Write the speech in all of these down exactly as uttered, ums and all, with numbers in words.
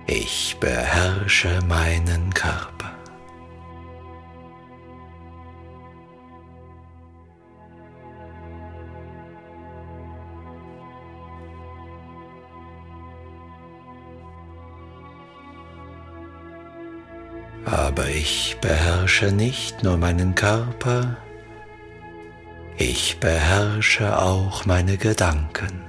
Ich beherrsche meinen Körper. Aber ich beherrsche nicht nur meinen Körper, ich beherrsche auch meine Gedanken.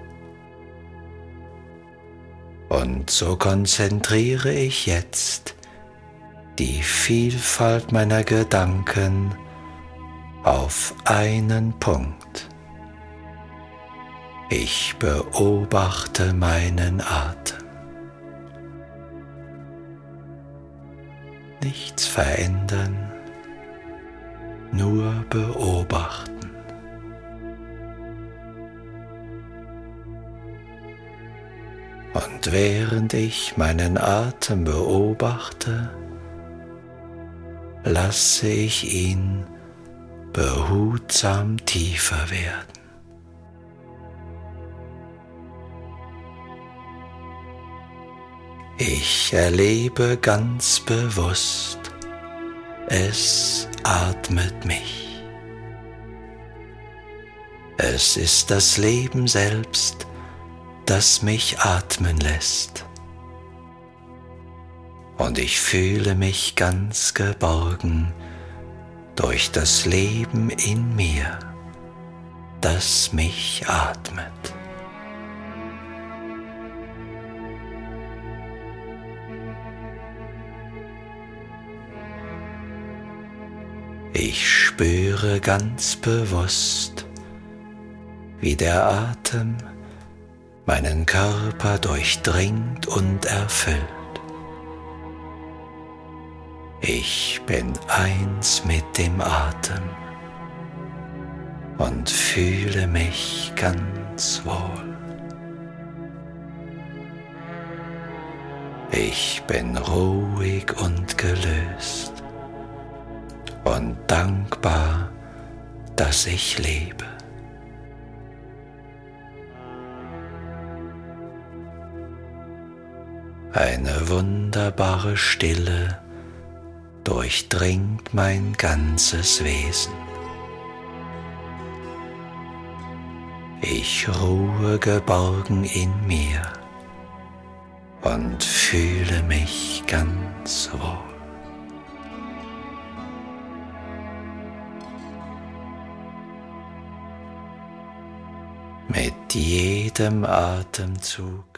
Und so konzentriere ich jetzt die Vielfalt meiner Gedanken auf einen Punkt. Ich beobachte meinen Atem. Nichts verändern, nur beobachten. Und während ich meinen Atem beobachte, lasse ich ihn behutsam tiefer werden. Ich erlebe ganz bewusst, es atmet mich. Es ist das Leben selbst, das mich atmen lässt. Und ich fühle mich ganz geborgen durch das Leben in mir, das mich atmet. Ich spüre ganz bewusst, wie der Atem meinen Körper durchdringt und erfüllt. Ich bin eins mit dem Atem und fühle mich ganz wohl. Ich bin ruhig und gelöst und dankbar, dass ich lebe. Eine wunderbare Stille durchdringt mein ganzes Wesen. Ich ruhe geborgen in mir und fühle mich ganz wohl. Mit jedem Atemzug